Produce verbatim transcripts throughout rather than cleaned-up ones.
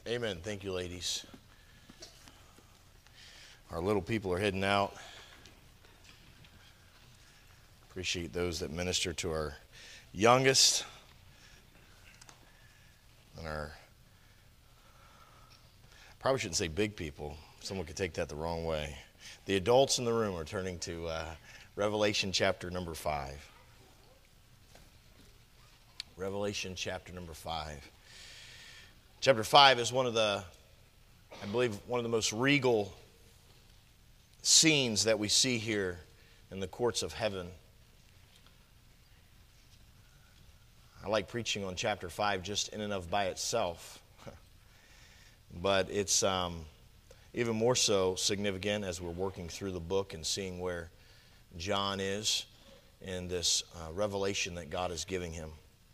Amen. Thank you, ladies. Our little people are heading out. Appreciate those that minister to our youngest and our, probably shouldn't say big people. Someone could take that the wrong way. The adults in the room are turning to uh, Revelation chapter number five. Revelation chapter number five. Chapter five is one of the, I believe, one of the most regal scenes that we see here in the courts of heaven. I like preaching on chapter five just in and of by itself. But it's um, even more so significant as we're working through the book and seeing where John is in this uh, revelation that God is giving him.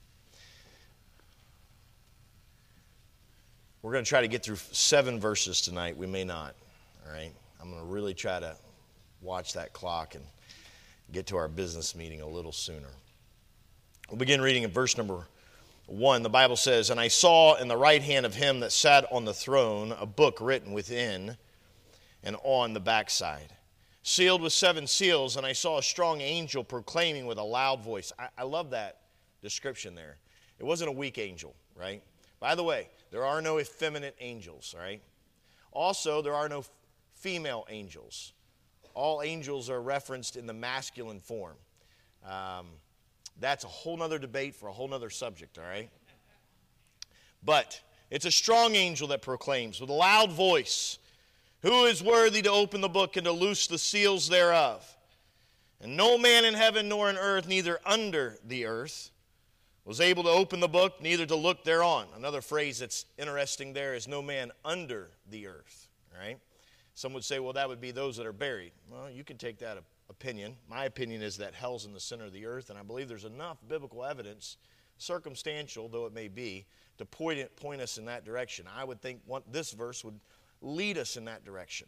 We're going to try to get through seven verses tonight. We may not, all right? I'm going to really try to watch that clock and get to our business meeting a little sooner. We'll begin reading in verse number one. The Bible says, "And I saw in the right hand of him that sat on the throne a book written within and on the backside, sealed with seven seals. And I saw a strong angel proclaiming with a loud voice." I, I love that description there. It wasn't a weak angel, right? By the way, there are no effeminate angels, all right? Also, there are no female angels. All angels are referenced in the masculine form. Um, that's a whole other debate for a whole other subject, all right? But it's a strong angel that proclaims with a loud voice, "Who is worthy to open the book and to loose the seals thereof? And no man in heaven nor in earth, neither under the earth, was able to open the book, neither to look thereon." Another phrase that's interesting there is "no man under the earth." All right? Some would say, well, that would be those that are buried. Well, you can take that opinion. My opinion is that hell's in the center of the earth, and I believe there's enough biblical evidence, circumstantial though it may be, to point, it, point us in that direction. I would think one, this verse would lead us in that direction.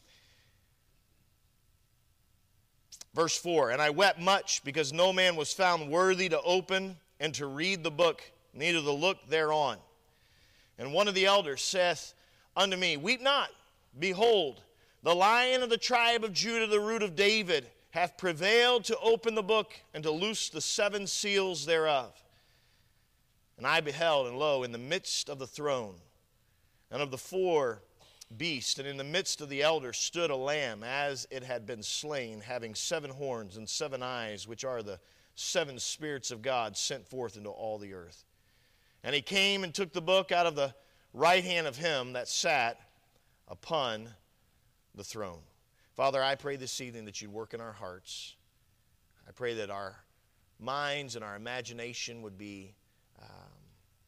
Verse four, "And I wept much, because no man was found worthy to open and to read the book, neither to look thereon. And one of the elders saith unto me, Weep not, behold, the Lion of the tribe of Judah, the root of David, hath prevailed to open the book and to loose the seven seals thereof. And I beheld, and lo, in the midst of the throne and of the four beasts, and in the midst of the elders stood a lamb, as it had been slain, having seven horns and seven eyes, which are the seven spirits of God sent forth into all the earth. And he came and took the book out of the right hand of him that sat upon the throne." Father, I pray this evening that you'd work in our hearts. I pray that our minds and our imagination would be, um,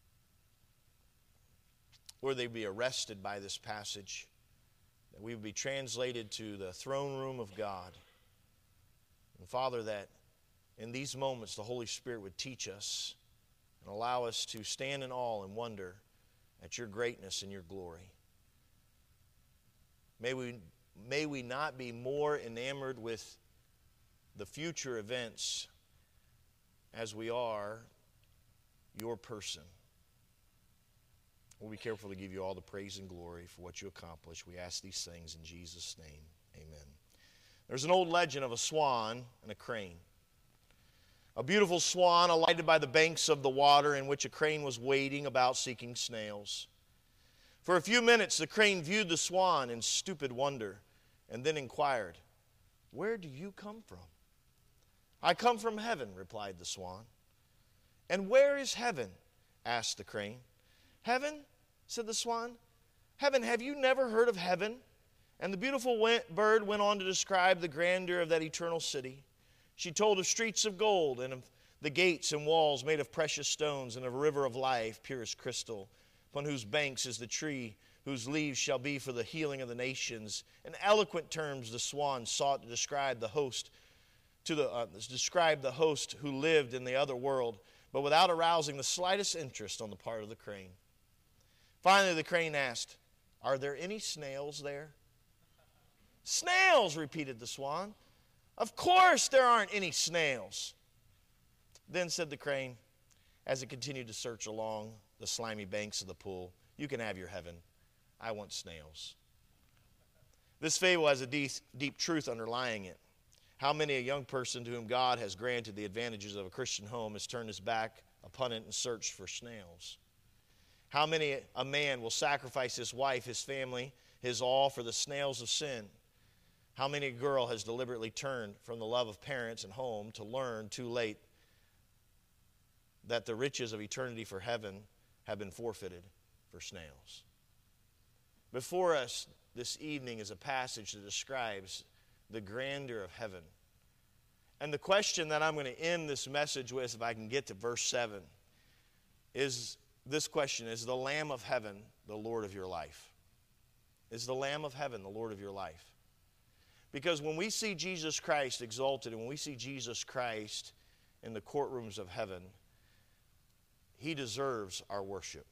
or they'd be arrested by this passage, that we would be translated to the throne room of God. And Father, that in these moments, the Holy Spirit would teach us and allow us to stand in awe and wonder at your greatness and your glory. May we, may we not be more enamored with the future events as we are your person. We'll be careful to give you all the praise and glory for what you accomplish. We ask these things in Jesus' name. Amen. There's an old legend of a swan and a crane. A beautiful swan alighted by the banks of the water, in which a crane was wading about seeking snails. For a few minutes the crane viewed the swan in stupid wonder, and then inquired, "Where do you come from?" "I come from heaven," replied the swan. "And where is heaven?" asked the crane. "Heaven?" said the swan. "Heaven, have you never heard of heaven?" And the beautiful bird went on to describe the grandeur of that eternal city. She told of streets of gold, and of the gates and walls made of precious stones, and of a river of life, pure as crystal, upon whose banks is the tree whose leaves shall be for the healing of the nations. In eloquent terms the swan sought to describe the host to the uh, describe the host who lived in the other world, but without arousing the slightest interest on the part of the crane. Finally the crane asked, "Are there any snails there?" "Snails," repeated the swan. "Of course there aren't any snails." Then said the crane, as it continued to search along the slimy banks of the pool, You can have your heaven. I want snails. This fable has a deep, deep truth underlying it. How many a young person to whom God has granted the advantages of a Christian home has turned his back upon it and searched for snails? How many a man will sacrifice his wife, his family, his all for the snails of sin? How many a girl has deliberately turned from the love of parents and home to learn too late that the riches of eternity for heaven have been forfeited for snails? Before us this evening is a passage that describes the grandeur of heaven. And the question that I'm going to end this message with, if I can get to verse seven, is this question: is the Lamb of heaven the Lord of your life? Is the Lamb of heaven the Lord of your life? Because when we see Jesus Christ exalted, and when we see Jesus Christ in the courtrooms of heaven, He deserves our worship.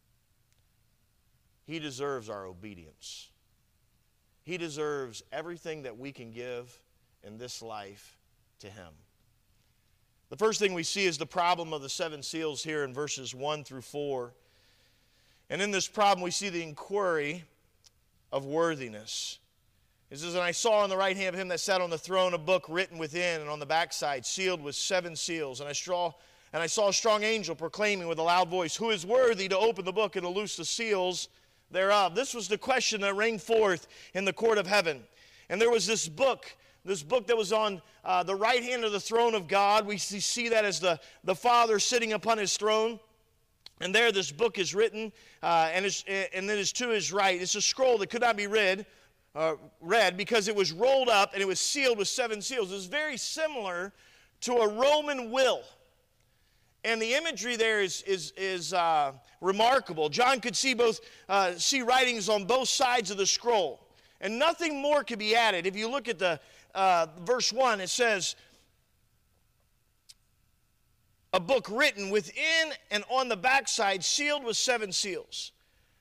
He deserves our obedience. He deserves everything that we can give in this life to Him. The first thing we see is the problem of the seven seals here in verses one through four. And in this problem we see the inquiry of worthiness. It says, "And I saw on the right hand of Him that sat on the throne a book written within and on the backside, sealed with seven seals. And I saw, and I saw a strong angel proclaiming with a loud voice, 'Who is worthy to open the book and to loose the seals thereof?'" This was the question that rang forth in the court of heaven. And there was this book, this book that was on uh, the right hand of the throne of God. We see, see that as the, the Father sitting upon His throne. And there this book is written, uh, and, it's, and it is to His right. It's a scroll that could not be read, uh, read because it was rolled up and it was sealed with seven seals. It was very similar to a Roman will. And the imagery there is, is, is uh, remarkable. John could see both uh, see writings on both sides of the scroll. And nothing more could be added. If you look at the uh, verse one, it says, "A book written within and on the backside, sealed with seven seals."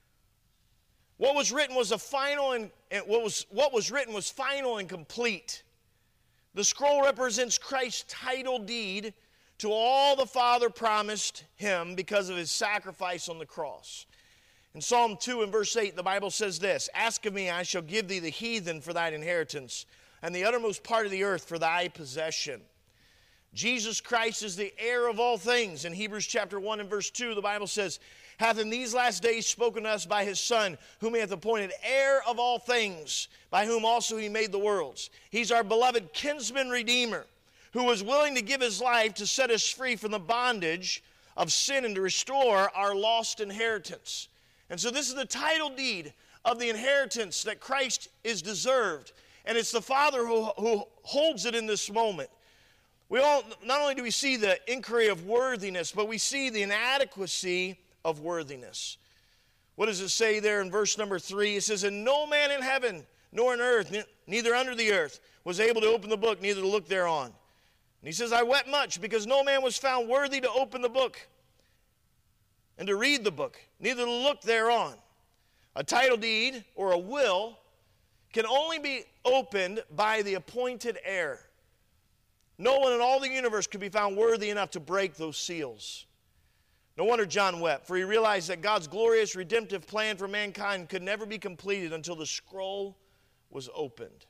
What was written was a final and, and what was what was written was final and complete. The scroll represents Christ's title deed to all the Father promised Him because of His sacrifice on the cross. In Psalm two and verse eight, the Bible says this, "Ask of me, I shall give thee the heathen for thine inheritance, and the uttermost part of the earth for thy possession." Jesus Christ is the heir of all things. In Hebrews chapter one and verse two, the Bible says, "Hath in these last days spoken to us by His Son, whom He hath appointed heir of all things, by whom also He made the worlds." He's our beloved kinsman redeemer, who was willing to give His life to set us free from the bondage of sin and to restore our lost inheritance. And so this is the title deed of the inheritance that Christ is deserved. And it's the Father who, who holds it in this moment. We all, not only do we see the inquiry of worthiness, but we see the inadequacy of worthiness. What does it say there in verse number three? It says, "And no man in heaven, nor in earth, neither under the earth, was able to open the book, neither to look thereon." And he says, "I wept much, because no man was found worthy to open the book and to read the book, neither to look thereon." A title deed or a will can only be opened by the appointed heir. No one in all the universe could be found worthy enough to break those seals. No wonder John wept, for he realized that God's glorious redemptive plan for mankind could never be completed until the scroll was opened.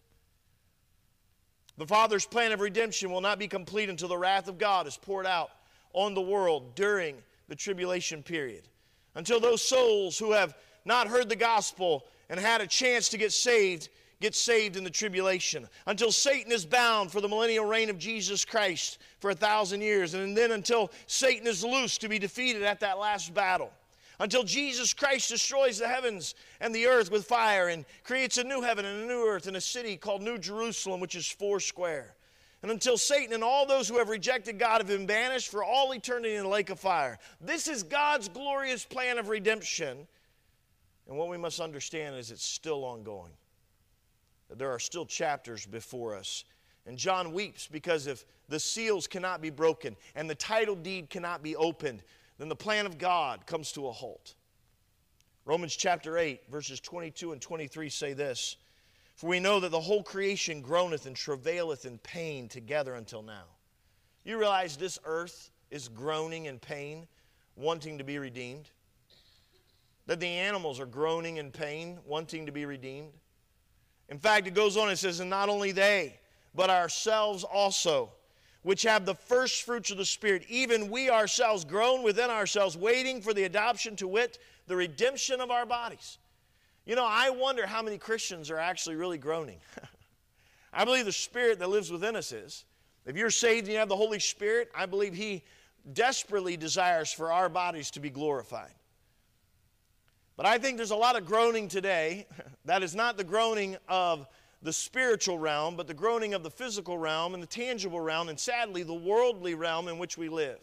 The Father's plan of redemption will not be complete until the wrath of God is poured out on the world during the tribulation period. Until those souls who have not heard the gospel and had a chance to get saved, get saved in the tribulation. Until Satan is bound for the millennial reign of Jesus Christ for a thousand years. And then until Satan is loosed to be defeated at that last battle. Until Jesus Christ destroys the heavens and the earth with fire and creates a new heaven and a new earth and a city called New Jerusalem, which is four square. And until Satan and all those who have rejected God have been banished for all eternity in the lake of fire. This is God's glorious plan of redemption. And what we must understand is it's still ongoing. That there are still chapters before us. And John weeps because if the seals cannot be broken and the title deed cannot be opened, then the plan of God comes to a halt. Romans chapter eight, verses twenty-two and twenty-three say this, "For we know that the whole creation groaneth and travaileth in pain together until now." You realize this earth is groaning in pain, wanting to be redeemed? that the animals are groaning in pain, wanting to be redeemed? In fact, it goes on and says, and not only they, but ourselves also, which have the first fruits of the Spirit, even we ourselves groan within ourselves, waiting for the adoption, to wit, the redemption of our bodies. You know, I wonder how many Christians are actually really groaning. I believe the Spirit that lives within us is. If you're saved and you have the Holy Spirit, I believe He desperately desires for our bodies to be glorified. But I think there's a lot of groaning today that is not the groaning of the spiritual realm, but the groaning of the physical realm and the tangible realm, and sadly, the worldly realm in which we live.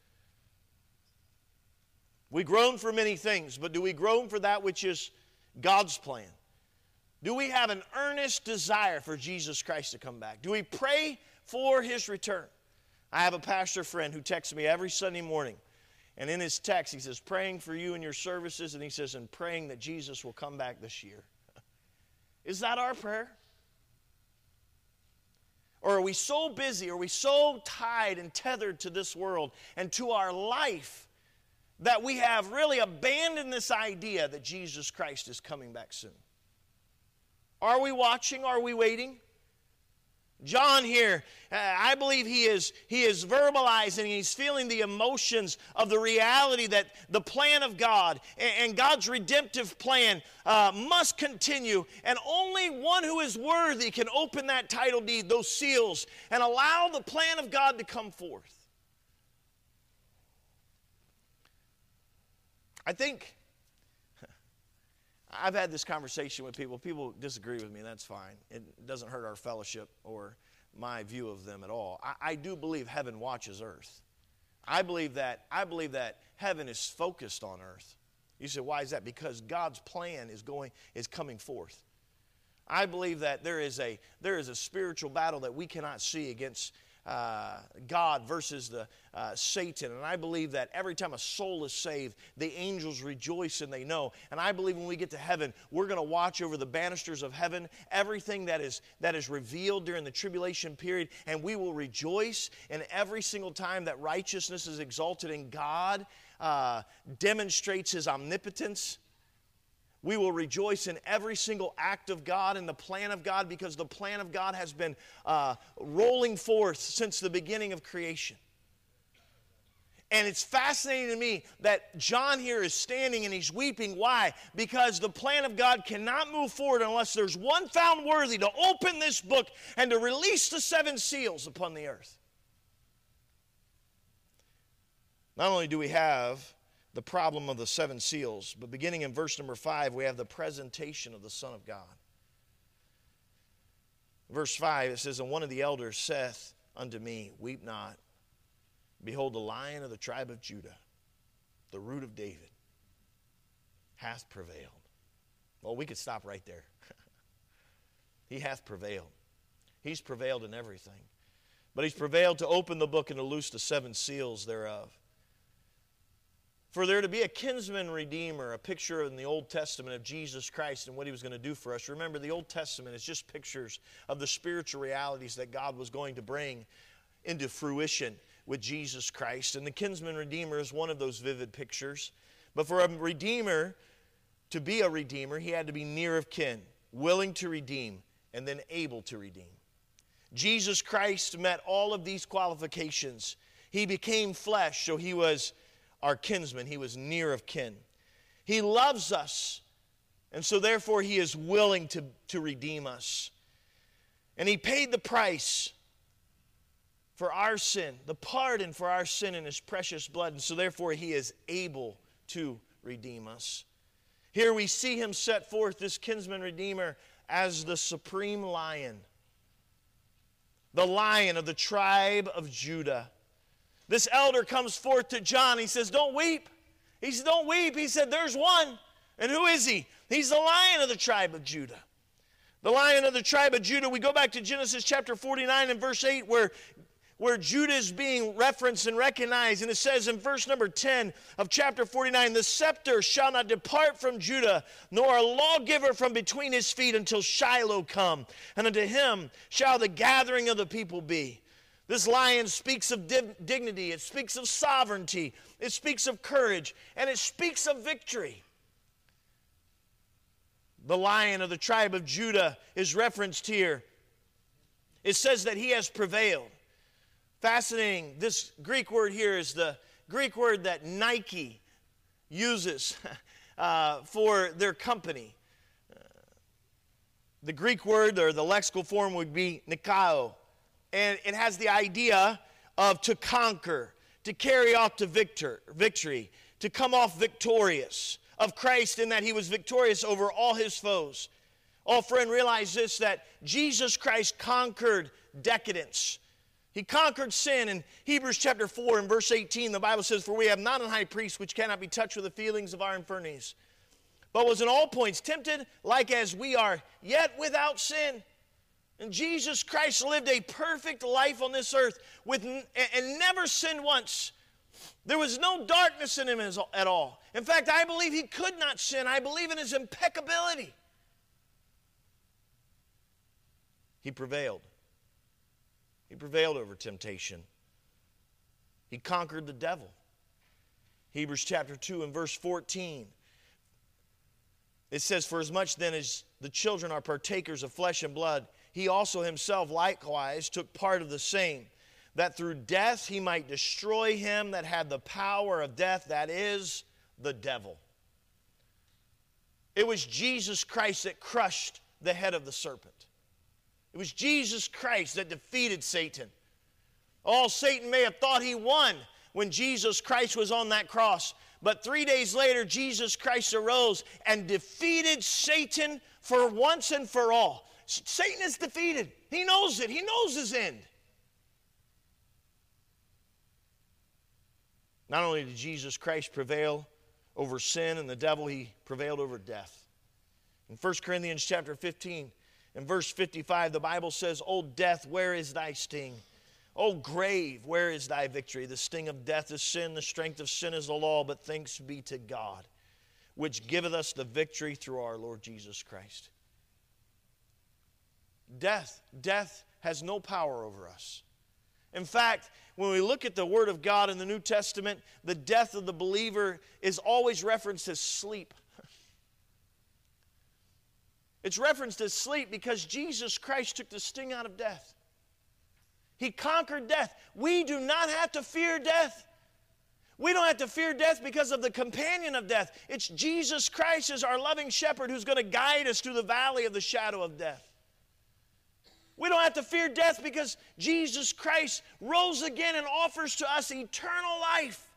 We groan for many things, but do we groan for that which is God's plan? Do we have an earnest desire for Jesus Christ to come back? Do we pray for His return? I have a pastor friend who texts me every Sunday morning. And in his text, he says, praying for you and your services, and he says, and praying that Jesus will come back this year. Is that our prayer? Or are we so busy, are we so tied and tethered to this world and to our life that we have really abandoned this idea that Jesus Christ is coming back soon? Are we watching? Are we waiting? John here, uh, I believe he is, he is verbalizing, he's feeling the emotions of the reality that the plan of God and, and God's redemptive plan uh, must continue, and only one who is worthy can open that title deed, those seals, and allow the plan of God to come forth. I think, I've had this conversation with people. People disagree with me, and that's fine. It doesn't hurt our fellowship or my view of them at all. I, I do believe heaven watches earth. I believe that, I believe that heaven is focused on earth. You say, why is that? Because God's plan is going, is coming forth. I believe that there is a, there is a spiritual battle that we cannot see against Uh, God versus the uh, Satan. And I believe that every time a soul is saved, the angels rejoice and they know. And I believe when we get to heaven, we're going to watch over the banisters of heaven, everything that is that is revealed during the tribulation period, and we will rejoice. And every single time that righteousness is exalted and God uh, demonstrates His omnipotence, we will rejoice in every single act of God and the plan of God, because the plan of God has been uh, rolling forth since the beginning of creation. And it's fascinating to me that John here is standing and he's weeping. Why? Because the plan of God cannot move forward unless there's one found worthy to open this book and to release the seven seals upon the earth. Not only do we have the problem of the seven seals, but beginning in verse number five, we have the presentation of the Son of God. Verse five, it says, and one of the elders saith unto me, weep not. Behold, the Lion of the tribe of Judah, the root of David, hath prevailed. Well, we could stop right there. He hath prevailed. He's prevailed in everything. But He's prevailed to open the book and to loose the seven seals thereof. For there to be a kinsman redeemer, a picture in the Old Testament of Jesus Christ and what He was going to do for us. Remember, the Old Testament is just pictures of the spiritual realities that God was going to bring into fruition with Jesus Christ. And the kinsman redeemer is one of those vivid pictures. But for a redeemer to be a redeemer, he had to be near of kin, willing to redeem, and then able to redeem. Jesus Christ met all of these qualifications. He became flesh, so He was our kinsman. He was near of kin. He loves us, and so therefore He is willing to, to redeem us. And He paid the price for our sin, the pardon for our sin in His precious blood, and so therefore He is able to redeem us. Here we see Him set forth, this kinsman redeemer, as the supreme lion, the Lion of the tribe of Judah. This elder comes forth to John. He says, don't weep. He said, don't weep. He said, there's one. And who is He? He's the Lion of the tribe of Judah. The Lion of the tribe of Judah. We go back to Genesis chapter forty-nine and verse eight where, where Judah is being referenced and recognized. And it says in verse number ten of chapter forty-nine, the scepter shall not depart from Judah, nor a lawgiver from between his feet until Shiloh come. And unto him shall the gathering of the people be. This lion speaks of dignity, it speaks of sovereignty, it speaks of courage, and it speaks of victory. the Lion of the tribe of Judah, is referenced here. It says that he has prevailed. Fascinating. This Greek word here is the Greek word that Nike uses uh, for their company. Uh, the Greek word, or the lexical form, would be nikao. And it has the idea of to conquer, to carry off to victor, victory, to come off victorious. Of Christ in that he was victorious over all his foes. Oh, friend, realize this, that Jesus Christ conquered decadence. He conquered sin. In Hebrews chapter four and verse eighteen, the Bible says, "For we have not an high priest which cannot be touched with the feelings of our infirmities, but was in all points tempted like as we are, yet without sin." And Jesus Christ lived a perfect life on this earth with, and never sinned once. There was no darkness in him at all. In fact, I believe he could not sin. I believe in his impeccability. He prevailed. He prevailed over temptation. He conquered the devil. Hebrews chapter two and verse fourteen. It says, "For as much then as the children are partakers of flesh and blood, he also himself likewise took part of the same, that through death he might destroy him that had the power of death, that is, the devil." It was Jesus Christ that crushed the head of the serpent. It was Jesus Christ that defeated Satan. Oh, Satan may have thought he won when Jesus Christ was on that cross, but three days later, Jesus Christ arose and defeated Satan for once and for all. Satan is defeated. He knows it. He knows his end. Not only did Jesus Christ prevail over sin and the devil, he prevailed over death. In First Corinthians chapter fifteen, in verse fifty-five, the Bible says, "O death, where is thy sting? O grave, where is thy victory? The sting of death is sin, the strength of sin is the law, but thanks be to God, which giveth us the victory through our Lord Jesus Christ." Death, death has no power over us. In fact, when we look at the Word of God in the New Testament, the death of the believer is always referenced as sleep. It's referenced as sleep because Jesus Christ took the sting out of death. He conquered death. We do not have to fear death. We don't have to fear death because of the companion of death. It's Jesus Christ as our loving shepherd who's going to guide us through the valley of the shadow of death. We don't have to fear death because Jesus Christ rose again and offers to us eternal life.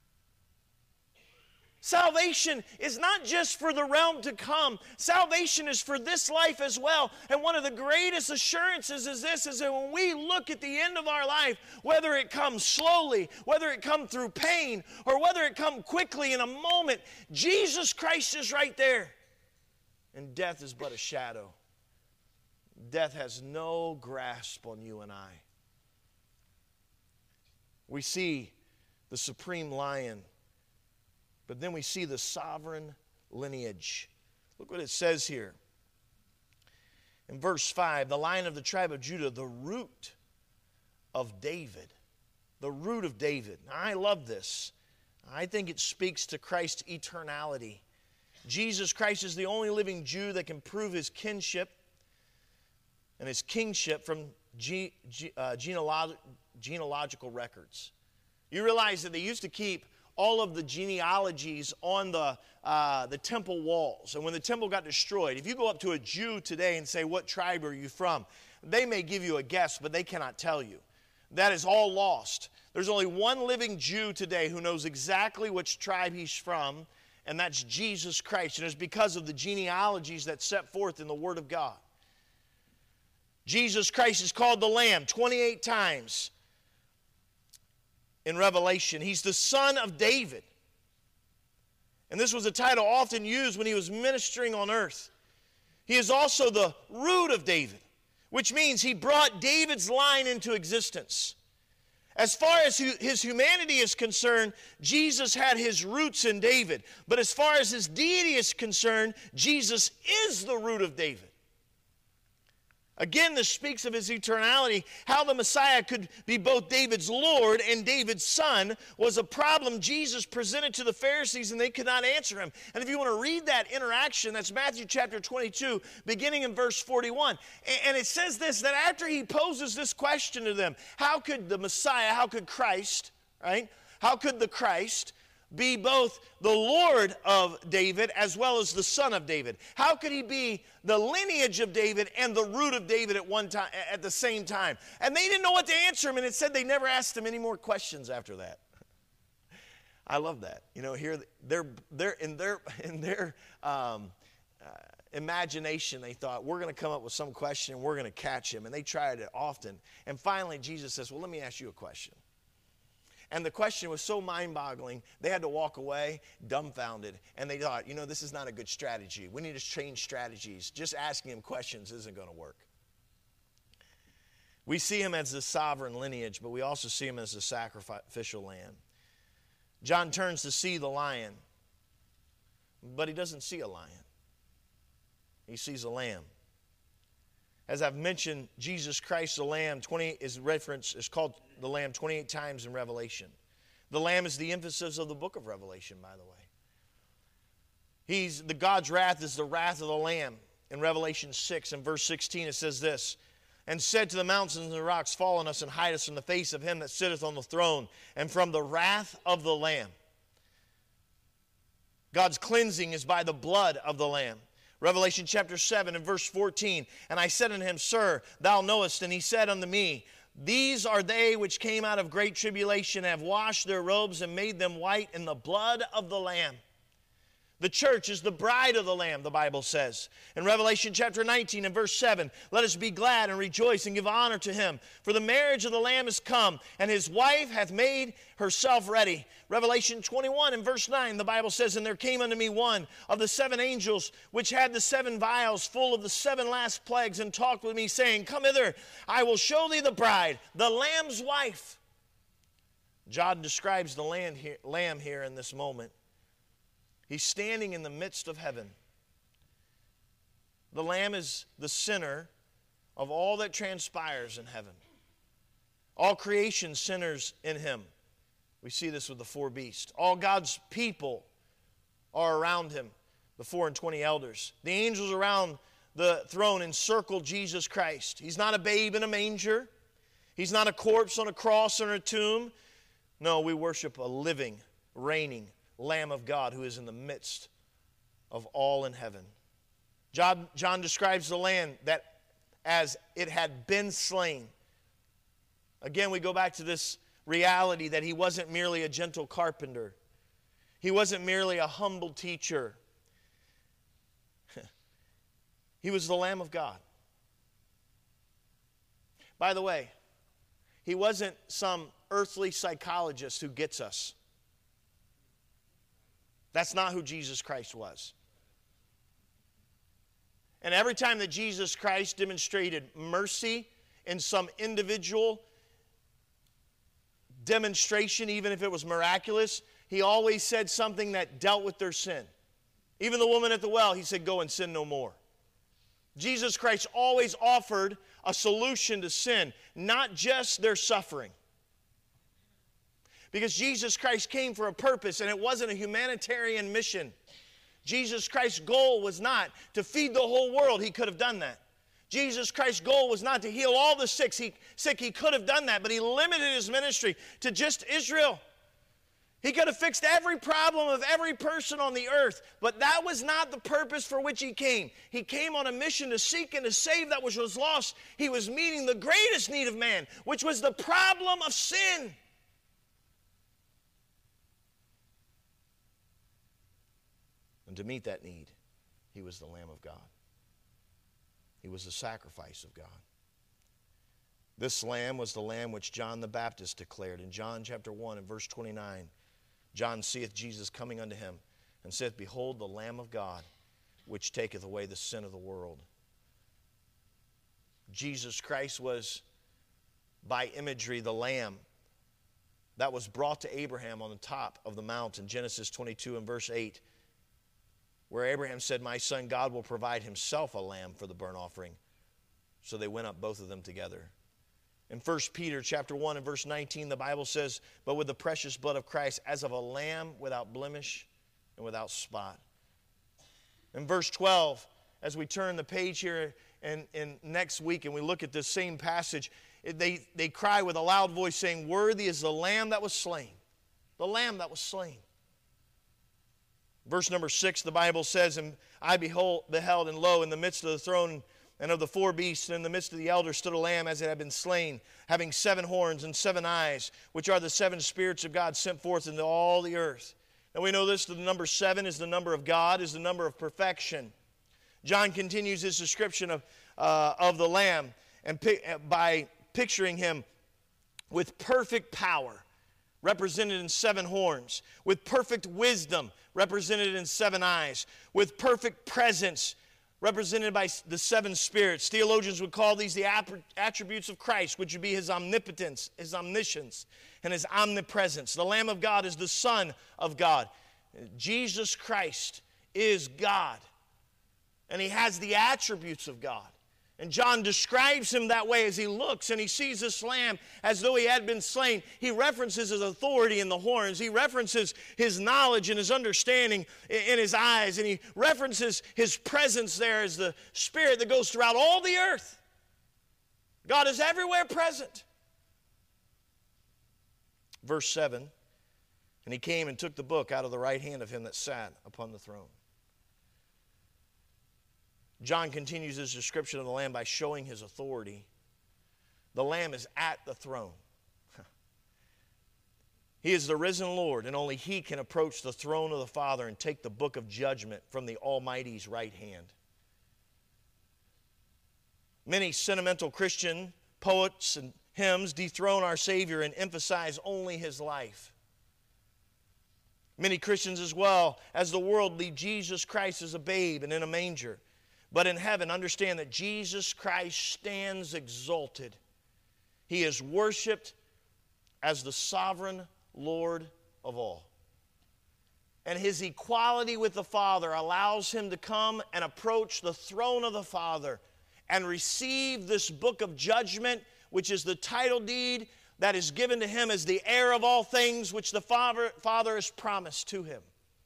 Salvation is not just for the realm to come. Salvation is for this life as well. And one of the greatest assurances is this, is that when we look at the end of our life, whether it comes slowly, whether it comes through pain, or whether it comes quickly in a moment, Jesus Christ is right there. And death is but a shadow. Death has no grasp on you and I. We see the supreme lion, but then we see the sovereign lineage. Look what it says here. In verse five, the Lion of the tribe of Judah, the root of David. The root of David. Now, I love this. I think it speaks to Christ's eternality. Jesus Christ is the only living Jew that can prove his kinship and his kingship from ge- ge- uh, genealog- genealogical records. You realize that they used to keep all of the genealogies on the, uh, the temple walls. And when the temple got destroyed, if you go up to a Jew today and say, "What tribe are you from?" they may give you a guess, but they cannot tell you. That is all lost. There's only one living Jew today who knows exactly which tribe he's from, and that's Jesus Christ. And it's because of the genealogies that's set forth in the Word of God. Jesus Christ is called the Lamb twenty-eight times in Revelation. He's the Son of David. And this was a title often used when he was ministering on earth. He is also the root of David, which means he brought David's line into existence. As far as his humanity is concerned, Jesus had his roots in David. But as far as his deity is concerned, Jesus is the root of David. Again, this speaks of his eternality. How the Messiah could be both David's Lord and David's son was a problem Jesus presented to the Pharisees, and they could not answer him. And if you want to read that interaction, that's Matthew chapter twenty-two, beginning in verse forty-one. And it says this, that after he poses this question to them, how could the Messiah, how could Christ, right? How could the Christ be both the Lord of David as well as the son of David? How could he be the lineage of David and the root of David at one time, at the same time? And they didn't know what to answer him, and it said they never asked him any more questions after that. I love that. You know, here they're they're in their in their um, uh, imagination, they thought, we're going to come up with some question and we're going to catch him, and they tried it often. And finally, Jesus says, well, let me ask you a question. And the question was so mind-boggling, they had to walk away dumbfounded. And they thought, you know, this is not a good strategy. We need to change strategies. Just asking him questions isn't going to work. We see him as the sovereign lineage, but we also see him as the sacrificial lamb. John turns to see the lion, but he doesn't see a lion. He sees a lamb. As I've mentioned, Jesus Christ the Lamb, twenty is reference is called the Lamb twenty-eight times in Revelation. The Lamb is the emphasis of the book of Revelation, by the way. He's the God's wrath is the wrath of the Lamb. In Revelation six and verse sixteen it says this, and said to the mountains and the rocks, fall on us and hide us from the face of him that sitteth on the throne and from the wrath of the Lamb. God's cleansing is by the blood of the Lamb. Revelation chapter seven and verse fourteen, and I said unto him, Sir, thou knowest. And he said unto me, these are they which came out of great tribulation, have washed their robes and made them white in the blood of the Lamb. The church is the bride of the Lamb, the Bible says. In Revelation chapter nineteen and verse seven, let us be glad and rejoice and give honor to him. For the marriage of the Lamb is come, and his wife hath made herself ready. Revelation twenty-one and verse nine, the Bible says, and there came unto me one of the seven angels, which had the seven vials full of the seven last plagues, and talked with me, saying, come hither, I will show thee the bride, the Lamb's wife. John describes the Lamb here in this moment. He's standing in the midst of heaven. The Lamb is the center of all that transpires in heaven. All creation centers in him. We see this with the four beasts. All God's people are around him, the four and twenty elders. The angels around the throne encircle Jesus Christ. He's not a babe in a manger. He's not a corpse on a cross or a tomb. No, we worship a living, reigning Lamb of God who is in the midst of all in heaven. John, John describes the Lamb that as it had been slain. Again, we go back to this reality that he wasn't merely a gentle carpenter. He wasn't merely a humble teacher. He was the Lamb of God. By the way, he wasn't some earthly psychologist who gets us. That's not who Jesus Christ was. And every time that Jesus Christ demonstrated mercy in some individual demonstration, even if it was miraculous, he always said something that dealt with their sin. Even the woman at the well, he said, go and sin no more. Jesus Christ always offered a solution to sin, not just their suffering. Because Jesus Christ came for a purpose, and it wasn't a humanitarian mission. Jesus Christ's goal was not to feed the whole world. He could have done that. Jesus Christ's goal was not to heal all the sick. He, sick. He could have done that, but he limited his ministry to just Israel. He could have fixed every problem of every person on the earth, but that was not the purpose for which he came. He came on a mission to seek and to save that which was lost. He was meeting the greatest need of man, which was the problem of sin. And to meet that need, he was the Lamb of God. He was the sacrifice of God. This lamb was the lamb which John the Baptist declared. In John chapter one and verse twenty-nine, John seeth Jesus coming unto him, and saith, behold the Lamb of God, which taketh away the sin of the world. Jesus Christ was, by imagery, the lamb that was brought to Abraham on the top of the mount in Genesis twenty-two and verse eight. Where Abraham said, my son, God will provide himself a lamb for the burnt offering. So they went up, both of them together. In First Peter chapter one and verse nineteen, the Bible says, but with the precious blood of Christ, as of a lamb without blemish and without spot. In verse twelve, as we turn the page here and, and next week and we look at this same passage, they, they cry with a loud voice saying, worthy is the lamb that was slain. The lamb that was slain. Verse number six, the Bible says, and I behold, beheld, and lo, in the midst of the throne and of the four beasts, and in the midst of the elders stood a lamb as it had been slain, having seven horns and seven eyes, which are the seven spirits of God sent forth into all the earth. And we know this, the number seven is the number of God, is the number of perfection. John continues his description of, uh, of the Lamb and pi- by picturing him with perfect power, represented in seven horns, with perfect wisdom, represented in seven eyes, with perfect presence, represented by the seven spirits. Theologians would call these the attributes of Christ, which would be his omnipotence, his omniscience, and his omnipresence. The Lamb of God is the Son of God. Jesus Christ is God, and he has the attributes of God. And John describes him that way as he looks and he sees this lamb as though he had been slain. He references his authority in the horns. He references his knowledge and his understanding in his eyes. And he references his presence there as the Spirit that goes throughout all the earth. God is everywhere present. Verse seven, and he came and took the book out of the right hand of him that sat upon the throne. John continues his description of the Lamb by showing his authority. The Lamb is at the throne. He is the risen Lord, and only he can approach the throne of the Father and take the book of judgment from the Almighty's right hand. Many sentimental Christian poets and hymns dethrone our Savior and emphasize only his life. Many Christians as well as the world leave Jesus Christ as a babe and in a manger. But in heaven, understand that Jesus Christ stands exalted. He is worshiped as the sovereign Lord of all. And his equality with the Father allows him to come and approach the throne of the Father and receive this book of judgment, which is the title deed that is given to him as the heir of all things, which the Father, Father has promised to him.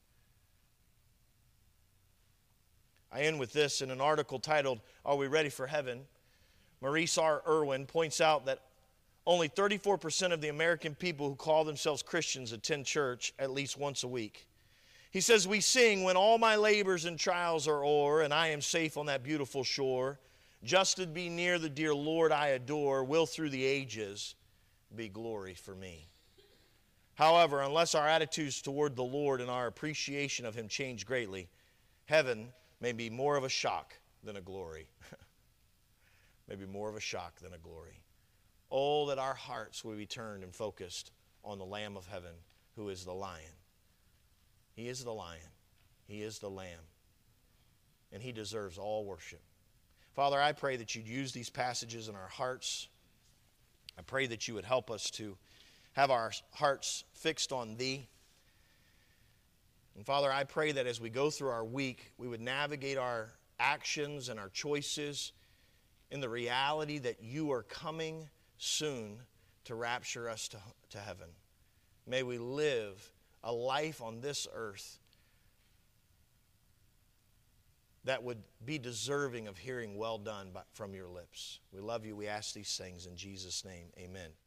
I end with this in an article titled, Are We Ready for Heaven? Maurice R. Irwin points out that only thirty-four percent of the American people who call themselves Christians attend church at least once a week. He says, we sing, when all my labors and trials are o'er, and I am safe on that beautiful shore, just to be near the dear Lord I adore, will through the ages be glory for me. However, unless our attitudes toward the Lord and our appreciation of him change greatly, heaven may be more of a shock than a glory. Maybe more of a shock than a glory. Oh, that our hearts would be turned and focused on the Lamb of heaven, who is the Lion. He is the Lion. He is the Lamb. And he deserves all worship. Father, I pray that you'd use these passages in our hearts. I pray that you would help us to have our hearts fixed on thee. And Father, I pray that as we go through our week, we would navigate our actions and our choices in the reality that you are coming soon to rapture us to, to heaven. May we live a life on this earth that would be deserving of hearing well done by, from your lips. We love you. We ask these things in Jesus' name. Amen.